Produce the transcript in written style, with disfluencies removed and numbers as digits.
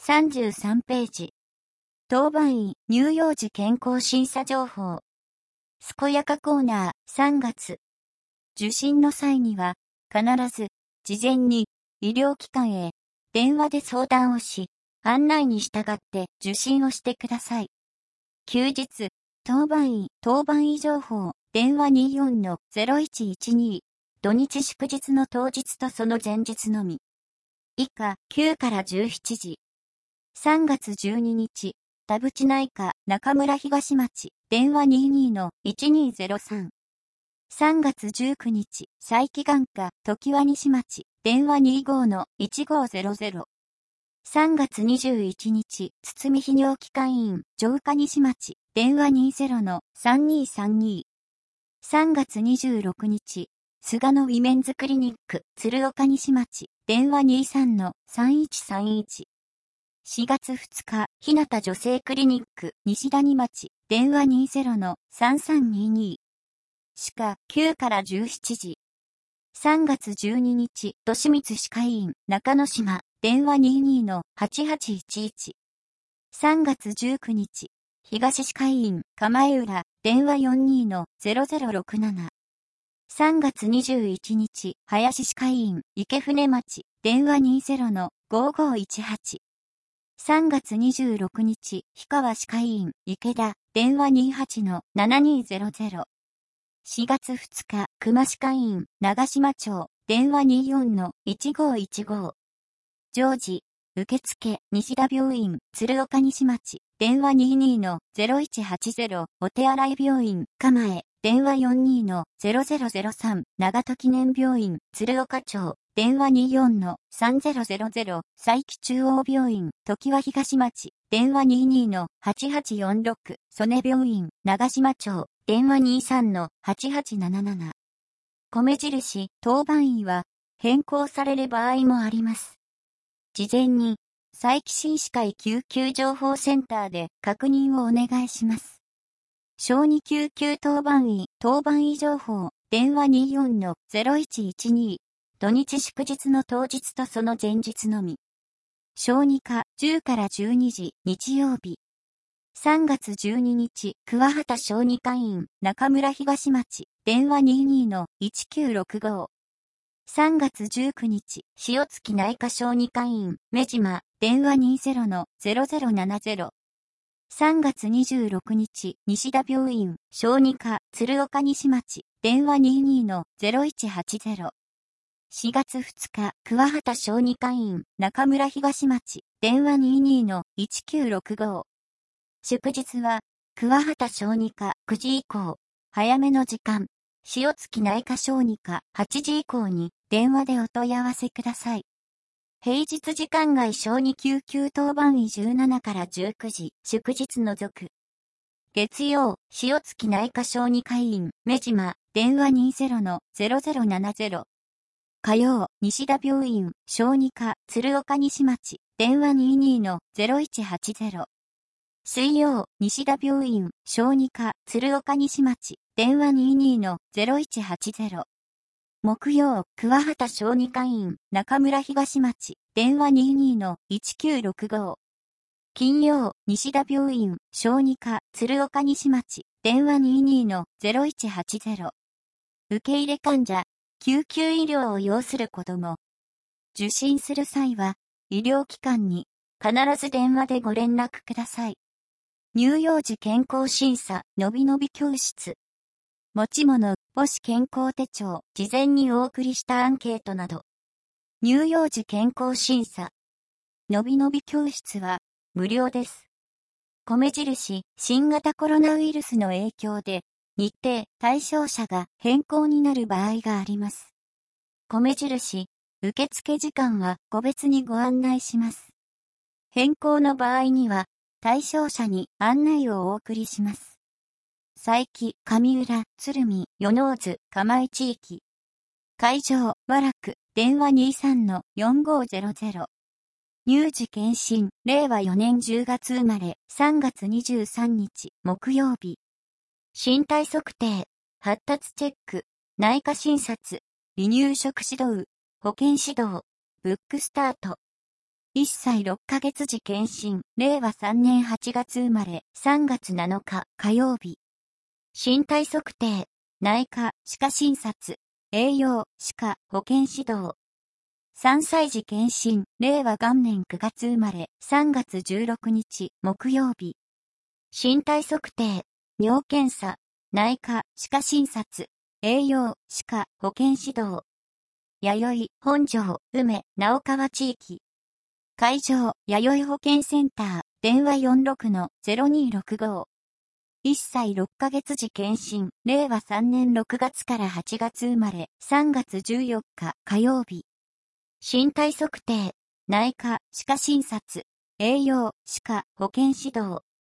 33ページ。当番医乳幼児健康審査情報。健やかコーナー3月。受診の際には、必ず、事前に、医療機関へ、電話で相談をし、案内に従って受診をしてください。休日、当番医情報、電話 24-0112、土日祝日の当日とその前日のみ。以下、9から17時。3月12日、田淵内科中村東町、電話 22-1203。3月19日、佐伯眼科常盤西町、電話 25-1500。3月21日、堤泌尿器科医院、城下西町、電話 20-3232。3月26日、菅野ウィメンズクリニック、鶴岡西町、電話 23-3131。4月2日、日向女性クリニック、西谷町、電話 20-3322。歯科9から17時。3月12日、利光歯科医院、中之島、電話 22-8811。3月19日、東歯科医院、構浦、電話 42-0067。3月21日、林歯科医院、池船町、電話 20-5518。3月26日、氷川歯科医院、池田、電話 28-7200。4月2日、熊歯科医院、長島町、電話 24-1515。常時、受付、西田病院、鶴岡西町、電話 22-0180。お手洗い病院、蒲江、電話 42-0003。長門記念病院、鶴岡町、電話 24-3000。佐伯中央病院、常盤東町、電話 22-8846。曽根病院、長島町、電話 23-8877。米印、当番医は、変更される場合もあります。事前に、佐伯新歯科医救急情報センターで確認をお願いします。小児救急当番医情報、電話 24-0112。土日祝日の当日とその前日のみ。小児科10から12時、日曜日。3月12日、桑畑小児科院、中村東町、電話 22-1965。3月19日、塩月内科小児科院、目島、電話 20-0070。3月26日、西田病院、小児科、鶴岡西町、電話 22-0180。4月2日、桑畑小児科院、中村東町、電話 22-1965。祝日は、桑畑小児科9時以降、早めの時間、塩月内科小児科8時以降に電話でお問い合わせください。平日時間外小児救急当番医17から19時、祝日除く。月曜、塩月内科小児科医院、目島、電話 20-0070。火曜、西田病院、小児科、鶴岡西町、電話 22-0180。水曜、西田病院、小児科、鶴岡西町、電話 22-0180。木曜、桑畑小児科院、中村東町、電話 22-1965。金曜、西田病院、小児科、鶴岡西町、電話 22-0180。受け入れ患者、救急医療を要する子供。受診する際は、医療機関に必ず電話でご連絡ください。乳幼児健康審査、のびのび教室。持ち物、母子健康手帳、事前にお送りしたアンケートなど。乳幼児健康審査。のびのび教室は、無料です。米印、新型コロナウイルスの影響で、日程、対象者が変更になる場合があります。米印、受付時間は個別にご案内します。変更の場合には、対象者に案内をお送りします。佐伯、上浦、鶴見、与野津、釜井地域。会場、和楽、電話 23-4500。乳児検診、令和4年10月生まれ、3月23日、木曜日。身体測定、発達チェック、内科診察、離乳食指導、保健指導、ブックスタート。 1歳6ヶ月時検診、令和3年8月生まれ、3月7日火曜日。身体測定、内科、歯科診察、栄養、歯科、保健指導。3歳児検診、令和元年9月生まれ、3月16日木曜日。身体測定、尿検査、内科、歯科診察、栄養、歯科、保健指導。弥生、本庄、梅、直川地域。会場、弥生保健センター、電話46-0265。1歳6ヶ月時検診、令和3年6月から8月生まれ、3月14日火曜日。身体測定、内科、歯科診察、栄養、歯科、保健指導。